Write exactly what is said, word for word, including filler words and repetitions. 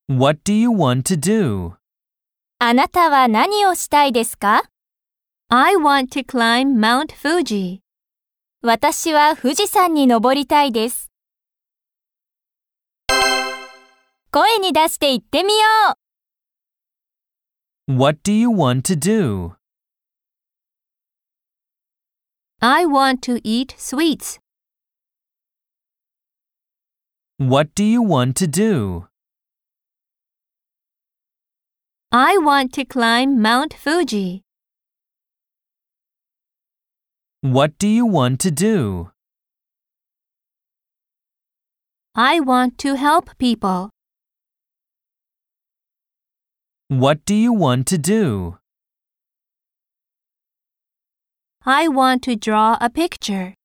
What do you want to do? あなたは何をしたいですか？ I want to climb Mount Fuji. 私は富士山に登りたいです。声に出して言ってみよう。What do you want to do? I want to eat sweets. What do you want to do? I want to climb Mount Fuji. What do you want to do? I want to help people. What do you want to do? I want to draw a picture.